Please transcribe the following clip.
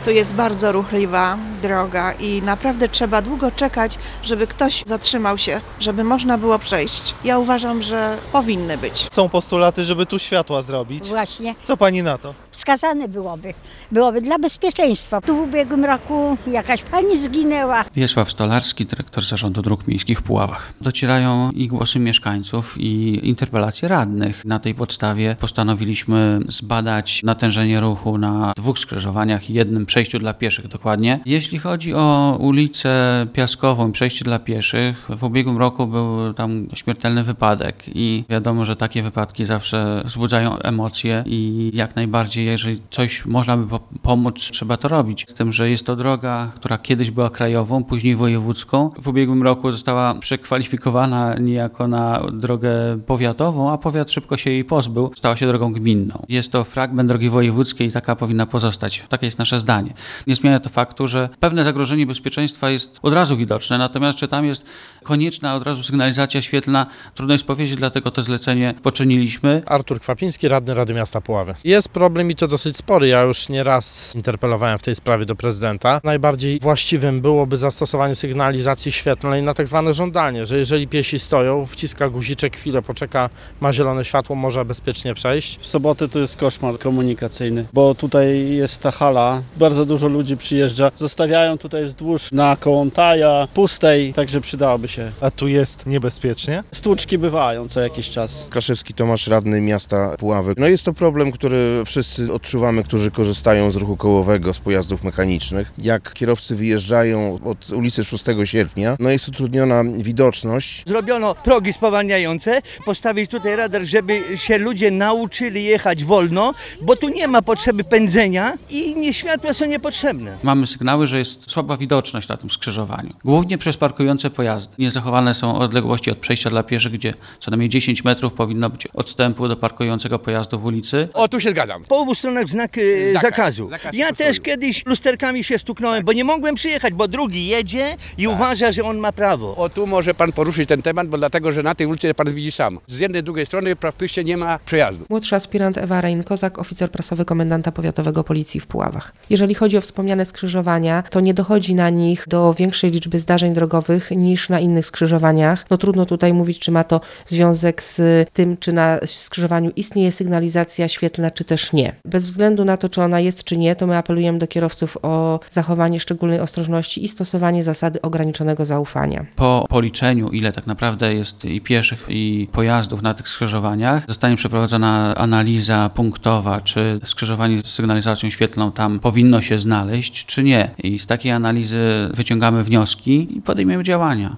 Tu jest bardzo ruchliwa droga i naprawdę trzeba długo czekać, żeby ktoś zatrzymał się, żeby można było przejść. Ja uważam, że powinny być. Są postulaty, żeby tu światła zrobić. Właśnie, Co pani na to? wskazane byłoby dla bezpieczeństwa. Tu w ubiegłym roku jakaś pani zginęła. Wiesław Stolarski, dyrektor Zarządu Dróg Miejskich w Puławach. Docierają i głosy mieszkańców, i interpelacje radnych. Na tej podstawie postanowiliśmy zbadać natężenie ruchu na 2 skrzyżowaniach i jednym przejściu dla pieszych dokładnie. Jeśli chodzi o ulicę Piaskową i przejście dla pieszych, w ubiegłym roku był tam śmiertelny wypadek i wiadomo, że takie wypadki zawsze wzbudzają emocje i jak najbardziej, jeżeli coś można by pomóc, trzeba to robić. Z tym, że jest to droga, która kiedyś była krajową, później wojewódzką. W ubiegłym roku została przekwalifikowana niejako na drogę powiatową, a powiat szybko się jej pozbył. Stała się drogą gminną. Jest to fragment drogi wojewódzkiej i taka powinna pozostać. Takie jest nasze zdanie. Nie zmienia to faktu, że pewne zagrożenie bezpieczeństwa jest od razu widoczne, natomiast czy tam jest konieczna od razu sygnalizacja świetlna, trudno jest powiedzieć, dlatego to zlecenie poczyniliśmy. Artur Kwapiński, radny Rady Miasta Puławy. Jest problem i to dosyć spory. Ja już nieraz interpelowałem w tej sprawie do prezydenta. Najbardziej właściwym byłoby zastosowanie sygnalizacji świetlnej na tak zwane żądanie, że jeżeli piesi stoją, wciska guziczek, chwilę poczeka, ma zielone światło, może bezpiecznie przejść. W sobotę to jest koszmar komunikacyjny, bo tutaj jest ta hala, bardzo dużo ludzi przyjeżdża, zostawiają tutaj wzdłuż na Kołątaja, pustej, także przydałoby się. A tu jest niebezpiecznie? Stłuczki bywają co jakiś czas. Kaszewski Tomasz, radny miasta Puławy. No jest to problem, który wszyscy odczuwamy, którzy korzystają z ruchu kołowego, z pojazdów mechanicznych. Jak kierowcy wyjeżdżają od ulicy 6 sierpnia, no jest utrudniona widoczność. Zrobiono progi spowalniające, postawić tutaj radar, żeby się ludzie nauczyli jechać wolno, bo tu nie ma potrzeby pędzenia i światła są niepotrzebne. Mamy sygnały, że jest słaba widoczność na tym skrzyżowaniu. Głównie przez parkujące pojazdy. Niezachowane są odległości od przejścia dla pieszych, gdzie co najmniej 10 metrów powinno być odstępu do parkującego pojazdu w ulicy. O, tu się zgadzam. Po obu stronach znak zakazu. Ja też kiedyś lusterkami się stuknąłem, bo nie mogłem przyjechać, bo drugi jedzie i uważa, że on ma prawo. O, tu może pan poruszyć ten temat, bo dlatego, że na tej ulicy pan widzi sam. Z jednej, drugiej strony praktycznie nie ma przejazdu. Młodszy aspirant Ewa Rein-Kozak, oficer prasowy komendanta powiatowego Policji w Puławach. Jeżeli chodzi o wspomniane skrzyżowania, to nie dochodzi na nich do większej liczby zdarzeń drogowych niż na innych skrzyżowaniach. No trudno tutaj mówić, czy ma to związek z tym, czy na skrzyżowaniu istnieje sygnalizacja świetlna, czy też nie. Bez względu na to, czy ona jest, czy nie, to my apelujemy do kierowców o zachowanie szczególnej ostrożności i stosowanie zasady ograniczonego zaufania. Po policzeniu, ile tak naprawdę jest i pieszych, i pojazdów na tych skrzyżowaniach, zostanie przeprowadzona analiza punktowa, czy skrzyżowanie z sygnalizacją świetlną tam powinno się znaleźć, czy nie. I z takiej analizy wyciągamy wnioski i podejmiemy działania.